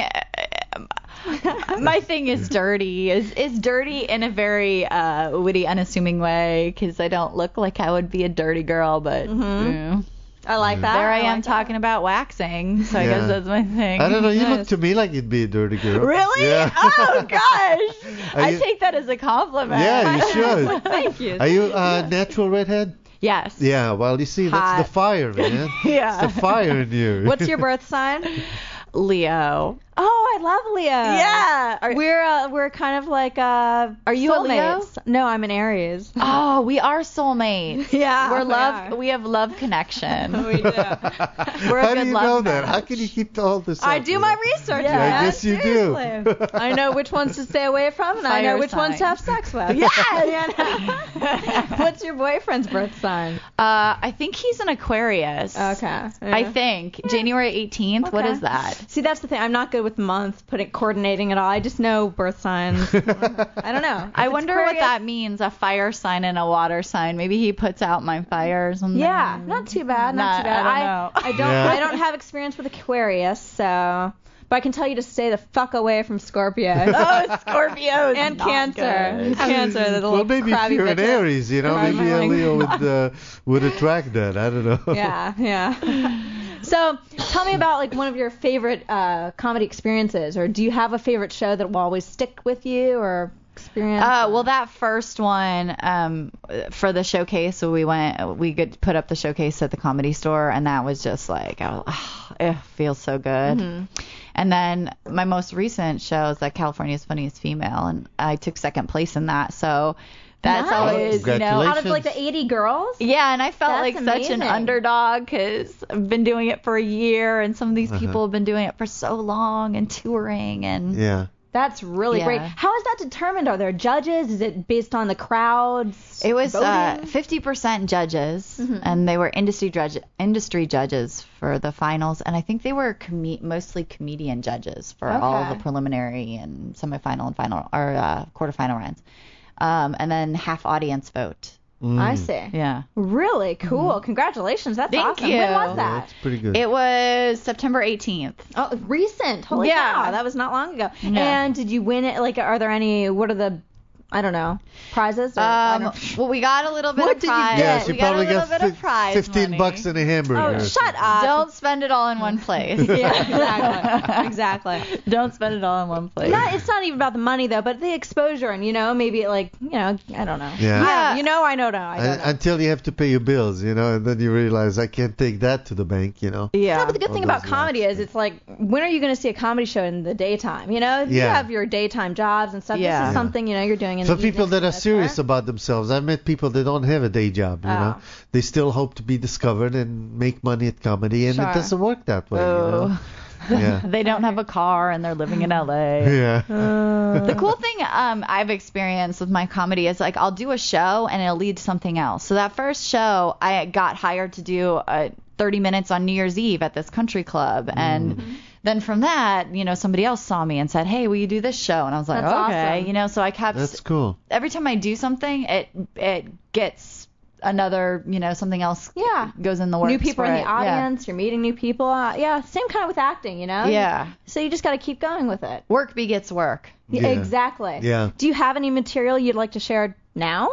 uh, my thing is dirty is is dirty in a very uh witty unassuming way because I don't look like I would be a dirty girl, but Mhm. you know, I like that. there I, am like talking about waxing, so I Yeah. guess that's my thing. I don't know. You look Nice. to me like you'd be a dirty girl. Really? Yeah. Oh gosh. Are I you- take that as a compliment. Yeah, you should. that. Thank you. Are you a natural redhead? Yes. Yeah. Well, you see, that's Hot. the fire, man. Yeah. It's the fire in you. What's your birth sign? Leo. Oh, I love Leo. Yeah. Are- we're uh, we're kind of like uh. Are you a Leo? soulmates. No, I'm an Aries. Oh, we are soulmates. Yeah, We're we love are. we have love connection. We do. We're a How good do you love know that? match. How can you keep all this? I up, do you my know? research. Yeah, I man. guess you do. Seriously. I know which ones to stay away from, and I know Fire which ones to sign. have sex with. Yes! What's your boyfriend's birth sign? Uh, I think he's an Aquarius. Okay. I Yeah. think January eighteenth. What Okay. is that? See, that's the thing. I'm not good with month putting coordinating at all. I just know birth signs. I don't know. I If it's wonder what Aquarius- that means. A fire sign and a water sign. Maybe he puts out my fire or something. Yeah, not too bad. Not, Not- too bad. I don't know. I, don't. Yeah. I don't have experience with Aquarius, so. But I can tell you to stay the fuck away from Scorpio. Oh, Scorpio and Cancer. Cancer. The little Well, maybe if crabby you're an bitches. Aries, you know, Crabby maybe a thing. Leo would uh, would attract that. I don't know. Yeah, yeah. So, tell me about like one of your favorite uh, comedy experiences, or do you have a favorite show that will always stick with you, or experience? Uh, well, that first one um, for the showcase, so we went, we could put up the showcase at the Comedy Store, and that was just like, oh, it feels so good. Mm-hmm. And then my most recent show is that California's Funniest Female, and I took second place in that. So that's Nice. always, you know, out of like the eighty girls. yeah, and I felt That's like such an amazing. underdog because I've been doing it for a year, and some of these Uh-huh. people have been doing it for so long and touring, and Yeah. That's really Yeah. great. How is that determined? Are there judges? Is it based on the crowds? it was uh, voting? fifty percent judges, Mhm. and they were industry judge industry judges for the finals, and I think they were com- mostly comedian judges for all Okay. the preliminary and semifinal and final or uh, quarterfinal rounds, um, and then half audience vote. I Mm. see. Yeah. Really cool. Congratulations. That's Thank awesome. you. When was Yeah, that? that's pretty good. It was September eighteenth. Oh, recent. Holy Yeah. cow. That was not long ago. Yeah. And did you win it? Like, are there any, what are the, I don't know, prizes? Or, I Um, don't- well, we got a little bit What of did you prize. get? yeah, Yeah, she we got a probably little got bit of fif- prize fifteen money. bucks and a hamburger. Oh, or shut something. up. Don't spend it all in one place. Yeah, exactly. Exactly. Don't spend it all in one place. Not, it's not even about the money, though, but the exposure and, you know, maybe like, you know, I don't know. Yeah. I don't- Yeah. you know, I know now. I don't Un- know. Until you have to pay your bills, you know, and then you realize I can't take that to the bank, you know. Yeah. No, but the good All thing about those comedy laughs, is yeah. it's like, when are you going to see a comedy show in the daytime? You know, you Yeah. have your daytime jobs and stuff. Yeah. This is Yeah. something, you know, you're doing in For the people evenings that are and that's serious fair. about themselves, I've met people that don't have a day job, you Oh. know. They still hope to be discovered and make money at comedy, and Sure. it doesn't work that way, you Oh. know. Yeah. They don't have a car and they're living in L A. Yeah. The cool thing um, I've experienced with my comedy is like I'll do a show and it'll lead to something else. So that first show, I got hired to do uh, thirty minutes on New Year's Eve at this country club, and Mm-hmm. then from that, you know, somebody else saw me and said, "Hey, will you do this show?" And I was like, That's "Okay," awesome. you know. So I kept That's cool. every time I do something, it it gets another, you know, something else Yeah. goes in the works. New people for in the it. Yeah. audience, you're meeting new people. Uh, yeah, same kind of with acting, you know? Yeah. So you just got to keep going with it. Work begets work. Yeah, Yeah. exactly. Yeah. Do you have any material you'd like to share now?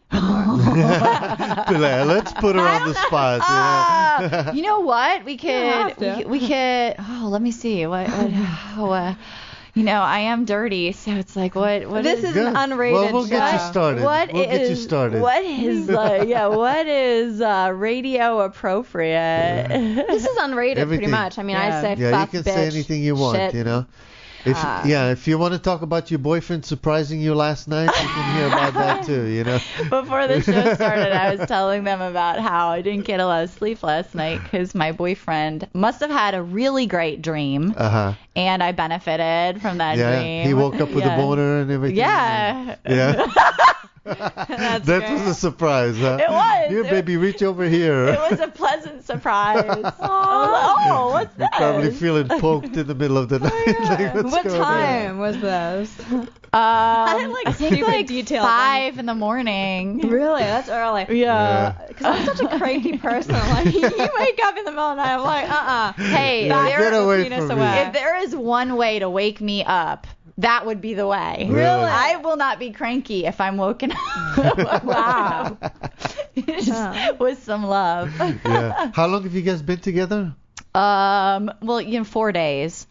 Pilar, let's put her on the spot. You know? Uh, you know what? We have could, to. we, could- we could. Oh, let me see. What? what oh, uh, you know, I am dirty, so it's like, what? What This is Good. an unrated Well, we'll get you show. started. What we'll get you is- started. What is? Uh, yeah. What is uh, radio appropriate? This is unrated Everything. pretty much. I mean, Yeah. I say Yeah, fuck, you can bitch, say anything you want, shit. you know. If Ah. yeah, if you want to talk about your boyfriend surprising you last night, you can hear about that too. You know. Before the show started, I was telling them about how I didn't get a lot of sleep last night because my boyfriend must have had a really great dream, Uh huh. and I benefited from that Yeah. dream. He woke up with Yeah. a boner and everything. Yeah. Yeah. That's that great. was a surprise, huh? It was. Here, It- baby, reach over here. It was a pleasant surprise. I was like, oh, what's You're this? probably feeling poked in the middle of the night. Like, what's What going on? time was this? Um, I like I think stupid like details. five in the morning. Really? That's early. Yeah. Because I'm such a cranky person. Like, you wake up in the middle of the night, I'm like, uh-uh. Hey, Yeah, there, get away penis from away. me. if there is one way to wake me up, that would be the way. Really? I will not be cranky if I'm woken up. Wow. Just Huh. with some love. Yeah. How long have you guys been together? Um, well, you know, four days.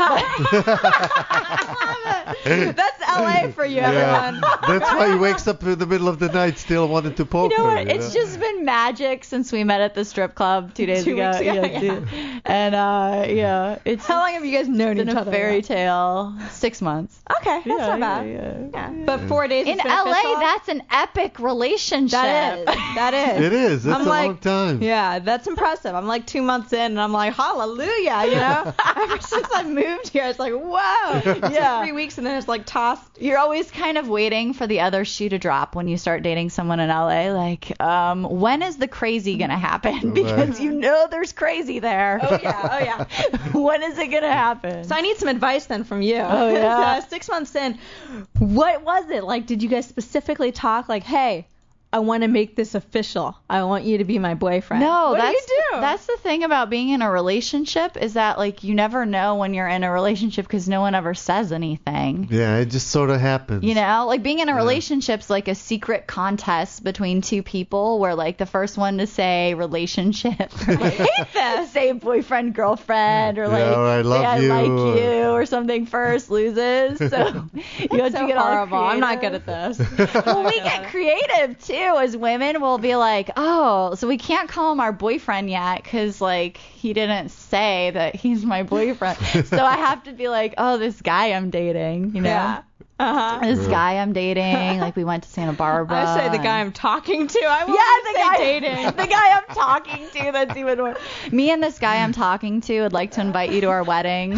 That's L A for you, everyone. That's why he wakes up in the middle of the night still wanting to poke You know her. what? you It's know? just been magic since we met at the strip club two days Two ago. weeks ago, Yeah, yeah. two- And uh, yeah, it's How long have you guys known been each a other? fairy tale. Six months. Okay, that's Yeah, not bad. yeah, yeah. Yeah. But four days In it's been L A, official? that's an epic relationship. That is. That is. It is. That's I'm a like, long time. Yeah, that's impressive. I'm like two months in, and I'm like, hallelujah, you know? Ever since I moved here, it's like, whoa. It's Yeah. like three weeks, and then it's like tossed. You're always kind of waiting for the other shoe to drop when you start dating someone in L A. Like, um, when is the crazy gonna happen? Because you know there's crazy there. Oh, yeah, oh, yeah. When is it gonna happen? So I need some advice then from you. Oh, yeah. uh, six months in, what was it? Like, did you guys specifically talk like, hey, I want to make this official. I want you to be my boyfriend. No, what that's do you do? that's the thing about being in a relationship is that like you never know when you're in a relationship because no one ever says anything. Yeah, it just sort of happens. You know, like being in a Yeah. relationship's like a secret contest between two people where like the first one to say relationship, I hate this, say boyfriend girlfriend or like Yeah, or I love say I you, like or- you or something first loses. So you have so to get all horrible. I'm not good creative. at this. Well, we get creative too as women. We'll be like, oh, so we can't call him our boyfriend yet because like he didn't say that he's my boyfriend. So I have to be like, oh, this guy I'm dating, you know, Yeah. Uh-huh. this guy I'm dating. Like we went to Santa Barbara. I say the guy and- I'm talking to. I won't yeah, even the say guy, dating. the guy I'm talking to. That's even worse. Me and this guy I'm talking to would like to invite you to our wedding.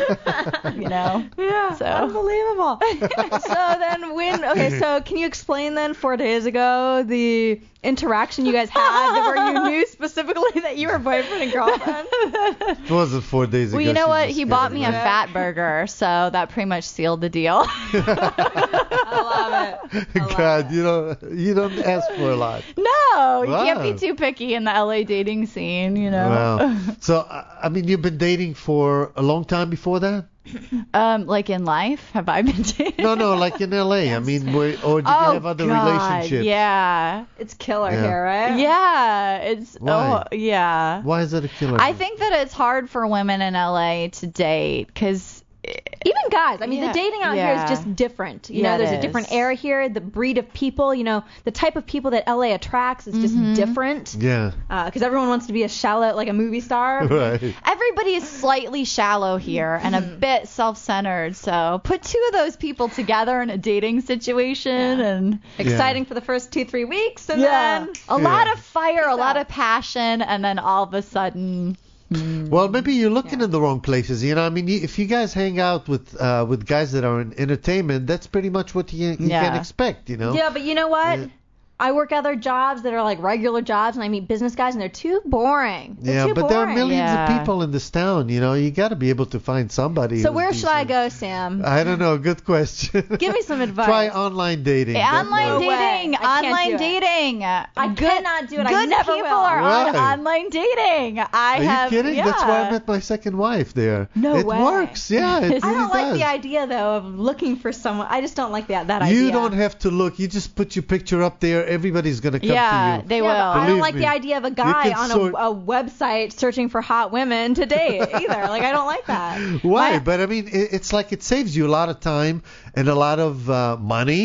You know. Yeah, So. unbelievable. So then when, okay, so can you explain then four days ago the interaction you guys had where you knew specifically that you were boyfriend and girlfriend? It wasn't four days ago. Well, you know she what? just He got bought it me a right. fat burger, so that pretty much sealed the deal. I love it. I love God, it. you don't you don't ask for a lot. No, you can't Wow. be too picky in the L A dating scene, you know. Wow. So I I mean, you've been dating for a long time before that? Um, like in life, have I been dating? No, no, like in L A. I mean, were, or did oh, you have other God, relationships? Yeah. It's killer Yeah. here, right? Yeah, it's Why? oh yeah. Why is that a killer? I think that it's hard for women in L A to date because Even guys. I mean, Yeah. the dating out here Yeah. is just different. You Yeah, know, it there's a is. different air here. The breed of people, you know, the type of people that L A attracts is just Mm-hmm. different. Yeah. Because everyone wants to be a shallow, like a movie star. Right. everybody is slightly shallow here and a bit self-centered. So put two of those people together in a dating situation and Exciting for the first two, three weeks, and yeah, then a Yeah. lot of fire, a Peace lot out. of passion, and then all of a sudden. Well, maybe you're looking Yeah. in the wrong places. You know, I mean, you, if you guys hang out with uh, with guys that are in entertainment, that's pretty much what you, you Yeah. can expect. You know. Yeah, but you know what? Yeah. I work other jobs that are like regular jobs, and I meet business guys, and they're too boring. They're Yeah, too but there are boring. millions Yeah. of people in this town. You know, you got to be able to find somebody. So who's where should I decent. go, Sam? I don't know. Good question. Give me some advice. Try online dating. That Online No works. way. dating, I can't online do it. dating. I good, cannot do it. I Good never people will. are on Why? online dating. I Are have. you kidding? Yeah. That's where I met my second wife there. No it way. works. Yeah, it I really don't like does. the idea though of looking for someone. I just don't like that that You idea. don't have to look. You just put your picture up there. Everybody's gonna come Yeah, to you. they Yeah, will. but I don't Believe like me. the idea of a guy can on sort- a, a website searching for hot women to date either. Like I don't like that. Why? My- But I mean, it, it's like it saves you a lot of time and a lot of uh, money.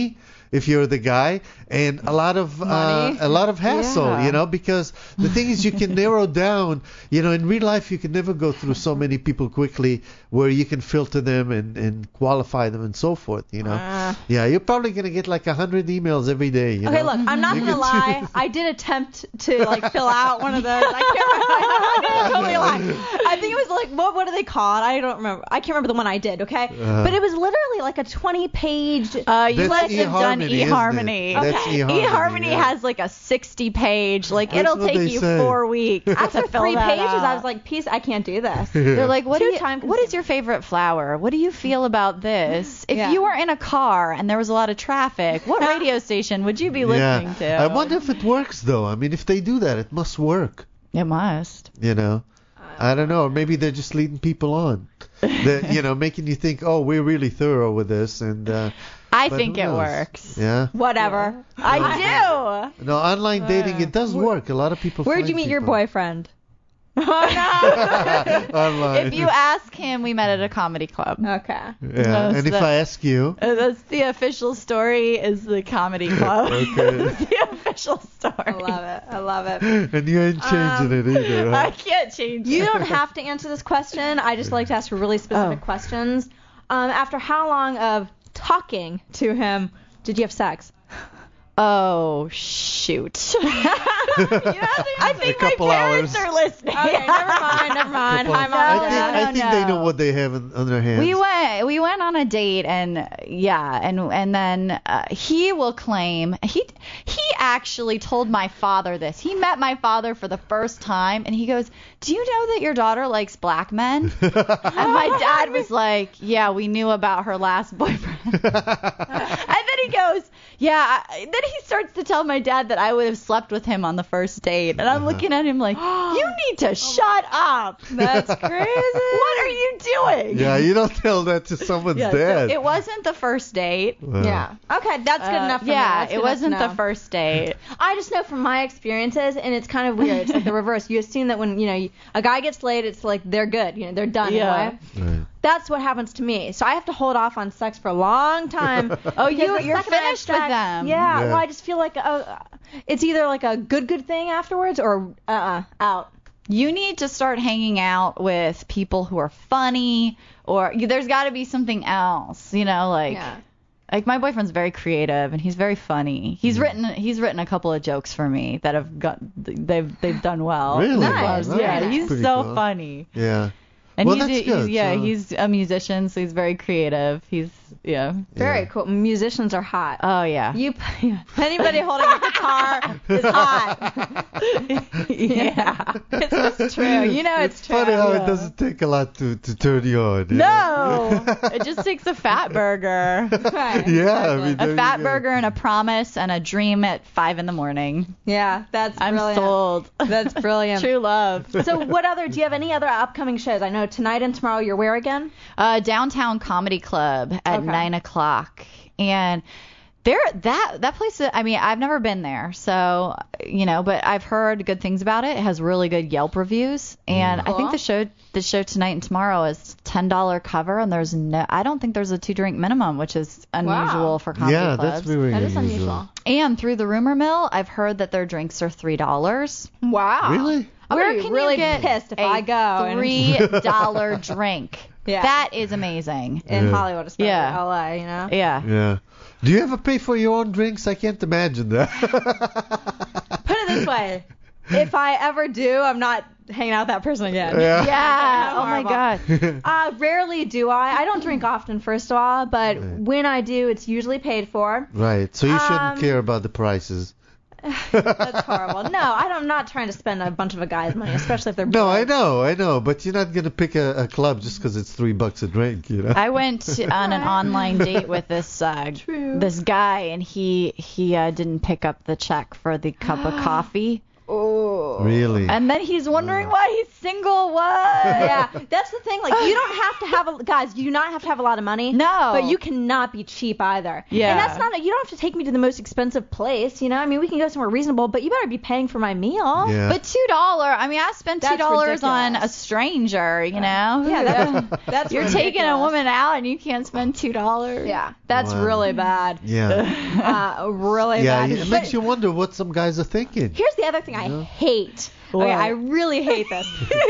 if you're the guy, and a lot of uh, Money. a lot of hassle, Yeah. you know, because the thing is you can narrow down, you know, in real life you can never go through so many people quickly where you can filter them and, and qualify them and so forth, you know. Uh. Yeah, you're probably gonna get like a hundred emails every day. You Okay, know? look, I'm not You gonna can lie. choose. I did attempt to like fill out one of those. I can't remember. I totally lie. I think it was like what what do they call it? I don't remember. I can't remember the one I did. Okay, Uh-huh. but it was literally like a twenty page. Uh, you That's must have done eHarmony, isn't it? eHarmony. That's Okay. eHarmony. eHarmony yeah. has like a sixty page. Like That's it'll what take they you say. four weeks After to fill three that pages, out. I was like, "Peace, I can't do this." They're like, what do Too you, time what is consuming. your favorite flower? What do you feel about this? If Yeah. you were in a car and there was a lot of traffic, what radio station would you be listening to? I wonder if it works though. I mean, if they do that, it must work. It must. You know, I don't know. Or maybe they're just leading people on. That you know, making you think, oh, we're really thorough with this, and uh, I but think who it knows? works. Yeah. Whatever. I do. No, online dating it does work. A lot of people. Where'd find you meet your people. boyfriend? Online. If you ask him, we met at a comedy club. Okay. yeah. That's And if the- I ask you. Uh, That's the official story. Is the comedy club? Okay. The official story. I love it. I love it. And you ain't changing it either. I Huh? can't change. You it. don't have to answer this question. I just like to ask really specific Oh. questions. Um, after how long of talking to him did you have sex? Oh shoot. You know, I think A couple my parents hours. are listening. Okay, never mind, never mind. Hi, I mom. think, Dad. I no, think they know no. what they have in, on their hands. We went we went on a date and yeah and and then uh, he will claim he he actually told my father this. He met my father for the first time and he goes, "Do you know that your daughter likes black men?" And my dad was like, "Yeah, we knew about her last boyfriend." And then he goes, "Yeah." I, then he starts to tell my dad that I would have slept with him on the first date, and I'm looking at him like, "You need to shut up. That's crazy. What are you doing?" Yeah, you don't tell that to someone's Yeah, so dad. it wasn't the first date. Well, Yeah. Okay, that's good Uh, enough for me. yeah, That's good it enough wasn't to the know. first date. I just know from my experiences, and it's kind of weird. It's like the reverse. You assume that when you know you, a guy gets laid, it's like they're good. You know, they're done. Yeah. In a way. Right. That's what happens to me. So I have to hold off on sex for a long time. Oh, because you- the you're second I have finished with sex- them. Yeah, Yeah. Well, I just feel like uh it's either like a good good thing afterwards or uh uh out. You need to start hanging out with people who are funny, or there's got to be something else. You know, like Yeah. like my boyfriend's very creative and he's very funny. He's written he's written a couple of jokes for me that have got they've they've done well. Really? Nice. Wow, Yeah, that's he's pretty so cool. funny. Yeah. And Well, he's, that's he's good, yeah, so- he's a musician, so he's very creative. He's yeah. Very Yeah. cool. Musicians are hot. Oh yeah. You anybody holding a guitar is hot. yeah. It's just true. You know it's, It's true. funny how Yeah. it doesn't take a lot to, to turn you on. you know? No, it just takes a fat burger. Right, Yeah, I exactly. mean, there A you fat go. burger and a promise and a dream at five in the morning. Yeah, that's I'm brilliant. sold. That's brilliant. True love. So what other? Do you have any other upcoming shows? I know tonight and tomorrow you're where again? Uh, Downtown Comedy Club at Okay. nine o'clock, and there that that place. I mean, I've never been there, so you know, but I've heard good things about it. It has really good Yelp reviews, and I Cool. think the show the show tonight and tomorrow is ten dollar cover, and there's no. I don't think there's a two drink minimum, which is unusual Wow. for comedy Yeah, clubs. that's very That is unusual. unusual. And through the rumor mill, I've heard that their drinks are three dollars. Wow. Really? I'm Where gonna be can really you get pissed if a I go and- three dollar drink? Yeah. That is amazing. in Yeah. Hollywood, especially Yeah. L A, you know. Yeah. Yeah. Do you ever pay for your own drinks? I can't imagine that. Put it this way. If I ever do, I'm not hanging out with that person again. Yeah. Yeah. Oh my Horrible. god. Uh, rarely do I. I don't drink often, first of all, but Right. when I do, it's usually paid for. Right. So you shouldn't Um, care about the prices. That's horrible. No, I don't, I'm not trying to spend a bunch of a guy's money, especially if they're No, I broke. know, I know, but you're not gonna pick a, a club just because it's three bucks a drink, you know. I went to- on an online date with this uh, True. this guy, and he he uh, didn't pick up the check for the cup of coffee. Oh. oh. Really? And then he's wondering why he's single. What? Yeah, that's the thing. Like, you don't have to have a guys. You do not have to have a lot of money. No. But you cannot be cheap either. Yeah. And that's not. A, you don't have to take me to the most expensive place. You know, I mean, we can go somewhere reasonable, but you better be paying for my meal. Yeah. But two dollar. I mean, I spent two That's dollars on ridiculous. a stranger. You know. Yeah, that's, that's You're ridiculous. taking a woman out and you can't spend two dollars. Yeah, that's Wow. really bad. Yeah. Uh, really Yeah, bad. it But makes you wonder what some guys are thinking. here's the other thing I hate. What? Okay, I really hate this.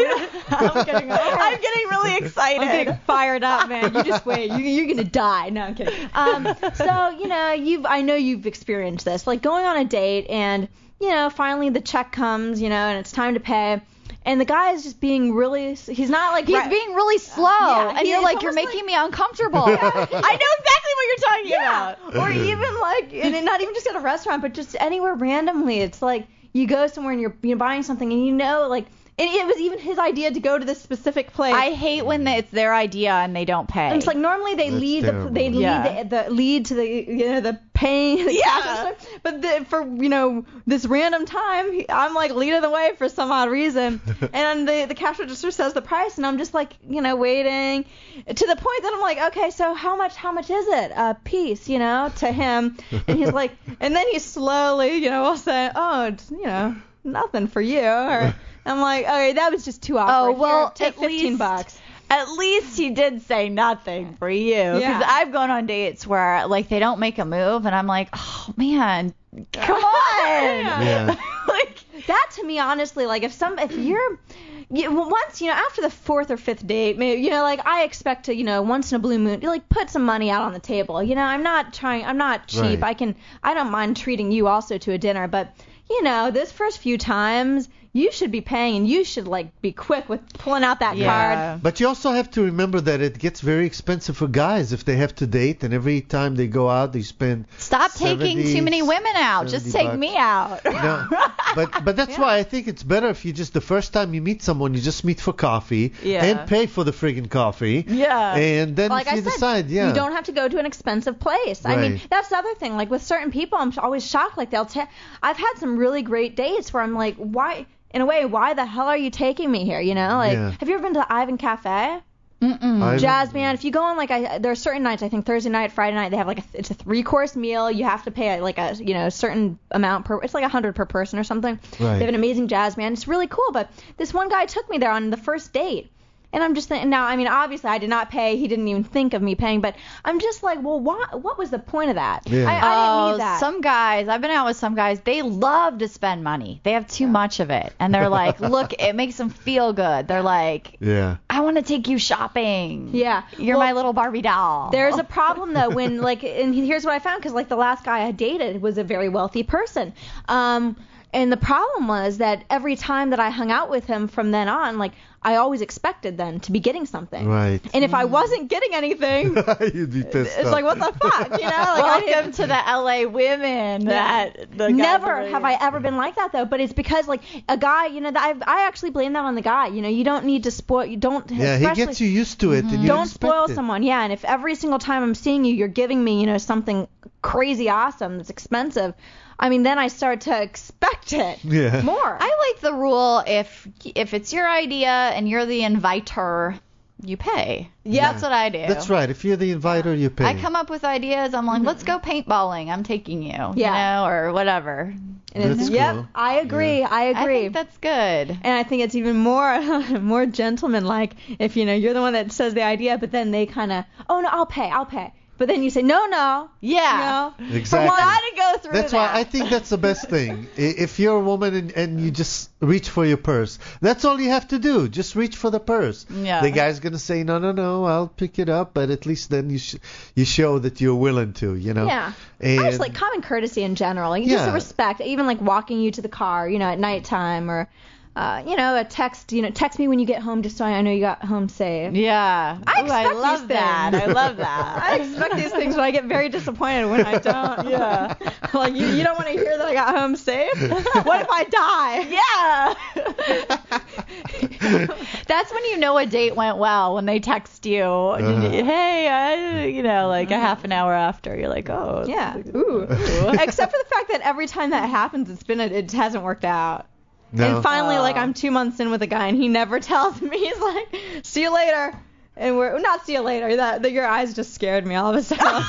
I'm getting, I'm getting really excited. I'm getting fired up, man. You just wait. You, you're gonna die. No, I'm kidding. Um, so you know, you've I know you've experienced this, like going on a date and you know, finally the check comes, you know, and it's time to pay. And the guy is just being really, he's not like, He's right- being really slow, Yeah, and he- you're it's like, you're almost making like- me uncomfortable. I know exactly what you're talking yeah. about. Or even like, and it- not even just at a restaurant, but just anywhere randomly. It's like you go somewhere and you're you're buying something and you know, like, and it was even his idea to go to this specific place. I hate when it's their idea and they don't pay. And it's like normally they That's lead the terrible. they lead Yeah. the, the lead to the you know the paying the cash and stuff. But the, for you know this random time he- I'm like leading the way for some odd reason, and the the cash register says the price and I'm just like you know waiting to the point that I'm like okay so how much how much is it a piece you know to him and he's like and then he slowly you know will say oh it's you know nothing for you or I'm like okay that was just too awkward. Oh, well, Here, take at fifteen least- bucks. At least he did say nothing for you. Because Yeah. I've gone on dates where, like, they don't make a move, and I'm like, oh, man, come on. Yeah. like, That to me, honestly, like if some, if you're, you, well, once you know, after the fourth or fifth date, maybe you know, like I expect to, you know, once in a blue moon, like put some money out on the table. You know, I'm not trying, I'm not cheap. Right. I can, I don't mind treating you also to a dinner, but you know, this first few times, you should be paying, and you should like be quick with pulling out that Yeah. card. But you also have to remember that it gets very expensive for guys if they have to date, and every time they go out, they spend. stop taking seventy, too many women out. Just seventy take bucks. me out. No, but but that's why I think it's better if you just the first time you meet someone, you just meet for coffee Yeah. and pay for the friggin' coffee. Yeah. And then Like if I you said, decide, yeah. you don't have to go to an expensive place. I mean, Right. that's the other thing. Like with certain people, I'm always shocked. Like they'll tell. I've had some really great dates where I'm like, why? In a way, why the hell are you taking me here? You know, like, Yeah. have you ever been to the Ivan Cafe? Mm-mm. I- Jazz band. If you go on like I, there are certain nights. I think Thursday night, Friday night, they have like a, it's a three course meal. You have to pay like a you know a certain amount per. It's like a hundred per person or something. Right. They have an amazing jazz band. It's really cool. But this one guy took me there on the first date. And I'm just thinking, now, I mean, obviously I did not pay. He didn't even think of me paying. But I'm just like, well, why, what was the point of that? Yeah. I, I Oh, didn't need that. some guys, I've been out with some guys, they love to spend money. They have too much of it. And they're like, look, it makes them feel good. They're like, Yeah. I want to take you shopping. Yeah. You're Well, my little Barbie doll. There's a problem though when like, and here's what I found because like the last guy I dated was a very wealthy person. Um, and the problem was that every time that I hung out with him from then on, like I always expected then to be getting something. Right. And if I wasn't getting anything, You'd be pissed it's off. like what the fuck, you know? Like I didn't- Welcome to the L A women that the guys Never are- have I ever been like that though, but it's because like a guy, you know, I I actually blame that on the guy. You know, you don't need to spoil. You don't. Yeah, he especially- gets you used to it, and you Don't expect spoil it. someone. Yeah, and if every single time I'm seeing you, you're giving me, you know, something crazy awesome that's expensive, I mean, then I start to expect it Yeah. more. I like the rule if if it's your idea and you're the inviter, you pay. Yeah. That's what I do. That's right. If you're the inviter, you pay. I come up with ideas. I'm like, let's go paintballing. I'm taking you. Yeah. You know, or whatever. And it's- That's yep, cool. I agree. I I agree. think that's good. And I think it's even more more gentleman-like if you know you're the one that says the idea, but then they kind of, oh no, I'll pay, I'll pay. But then you say, no, no. Yeah. You know? Exactly. For one, to go through That's that. why I think that's the best thing. I- If you're a woman and, and you just reach for your purse, that's all you have to do. Just reach for the purse. Yeah. The guy's gonna say, no, no, no, I'll pick it up, but at least then you sh- you show that you're willing to, you know. Yeah. And I just like common courtesy in general. Like, just Yeah. the respect, even like walking you to the car, you know, at nighttime or, uh, you know, a text, you know, text me when you get home just so I know you got home safe. Yeah. I Ooh, expect I love these that. things. I love that. I expect these things, but I get very disappointed when I don't. Yeah. Like, you, you don't want to hear that I got home safe? What if I die? Yeah. That's when you know a date went well, when they text you, Uh-huh. hey, I, you know, like a half an hour after, you're like, oh. Yeah. Ooh. Except for the fact that every time that happens, it's been a, it hasn't worked out. No. And finally, Oh. like, I'm two months in with a guy, and he never tells me. He's like, see you later. And we're not see you later. That, that your eyes just scared me all of a sudden.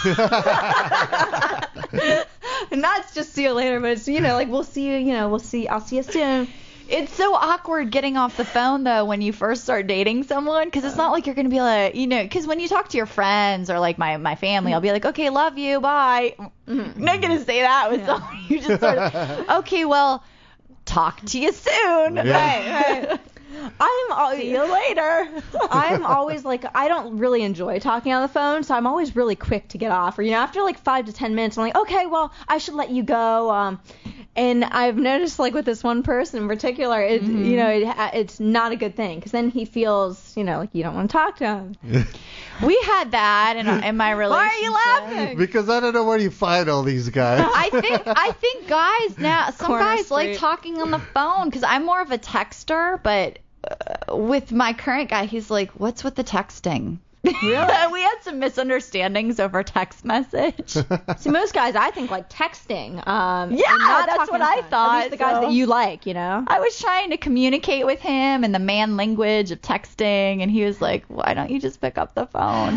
And not just see you later, but it's, you know, like, we'll see you, you know, we'll see, I'll see you soon. It's so awkward getting off the phone, though, when you first start dating someone, because it's not like you're going to be like, you know, because when you talk to your friends or, like, my, my family, I'll be like, okay, love you, bye. I'm not going to say that with someone. You just sort of, okay, well, talk to you soon. Yeah. Right, right. I'm always, see you later. I'm always like, I don't really enjoy talking on the phone, so I'm always really quick to get off. Or, you know, after like five to ten minutes, I'm like, okay, well, I should let you go. Um, and I've noticed, like, with this one person in particular, it, Mm-hmm. you know, it, it's not a good thing, because then he feels, you know, like you don't want to talk to him. We had that in, in my relationship. Why are you laughing? Because I don't know where you find all these guys. I think I think guys now, some Corner guys like street. talking on the phone because I'm more of a texter, but uh, with my current guy, he's like, "What's with the texting?" Really? We had some misunderstandings over text message. See, most guys, I think, like texting. Um, Yeah, and not that's talking what on I the phone. thought, At least the guys so- that you like, you know. I was trying to communicate with him in the man language of texting, and he was like, "Why don't you just pick up the phone?"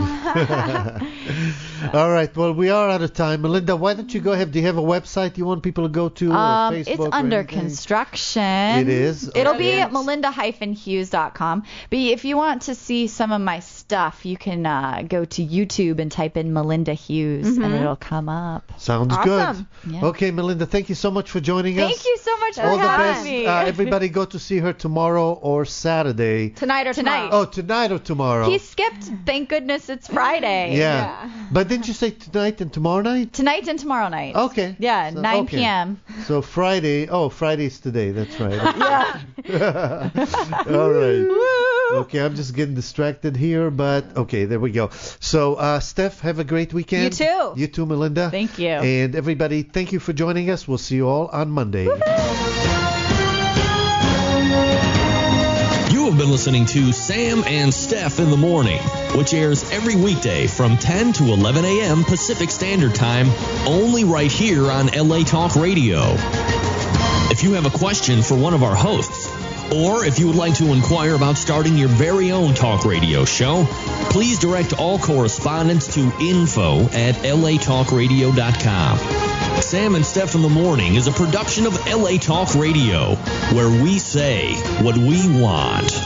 All right. Well, we are out of time. Melinda, why don't you go ahead? Do you have a website you want people to go to? Or Um, Facebook it's or under anything? construction. It is? It'll Okay. be at melinda dash hughes dot com. But if you want to see some of my stuff, you can uh, go to YouTube and type in Melinda Hughes, Mm-hmm. and it'll come up. Sounds Awesome. good. Yeah. Okay, Melinda, thank you so much for joining us. Thank you so much for All the having best. me. Uh, everybody go to see her tomorrow or Saturday. Tonight or Tonight. tomorrow. Oh, tonight or tomorrow. He skipped. Thank goodness it's Friday. yeah. Yeah. But didn't you say tonight and tomorrow night? Tonight and tomorrow night. Okay. Yeah, So- nine okay. p.m. So Friday. Oh, Friday's today. That's right. Yeah. All right. Okay, I'm just getting distracted here, but okay, there we go. So, uh, Steph, have a great weekend. You too. You too, Melinda. Thank you. And everybody, thank you for joining us. We'll see you all on Monday. You have been listening to Sam and Steph in the Morning, which airs every weekday from ten to eleven a.m. Pacific Standard Time, only right here on L A Talk Radio. If you have a question for one of our hosts, or if you would like to inquire about starting your very own talk radio show, please direct all correspondence to info at L A talk radio dot com. Sam and Steph in the Morning is a production of L A Talk Radio, where we say what we want.